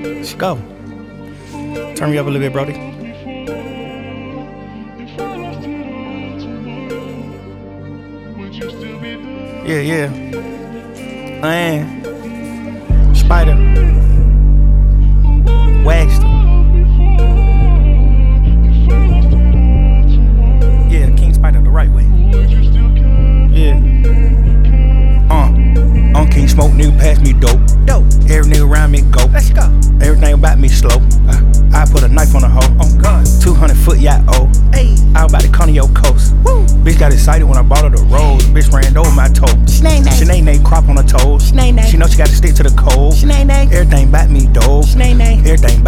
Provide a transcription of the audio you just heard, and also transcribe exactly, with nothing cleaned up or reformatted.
Let's go. Turn me up a little bit, Brody. Yeah, yeah. Man. Spider. Waxter. Yeah, King Spider the right way. Yeah. Uh. On King Smoke, nigga pass me dope. Dope. Every nigga around me go. Let's go. Everything about me slow. Uh, I put a knife on the hoe. On God. two hundred foot yacht, oh. Hey. I was about to come to your coast. Woo. Bitch got excited when I bought her the rose. Bitch ran over my toe. Shanae crop on her toes. She know she got to stick to the code. Everything about me dope. Everything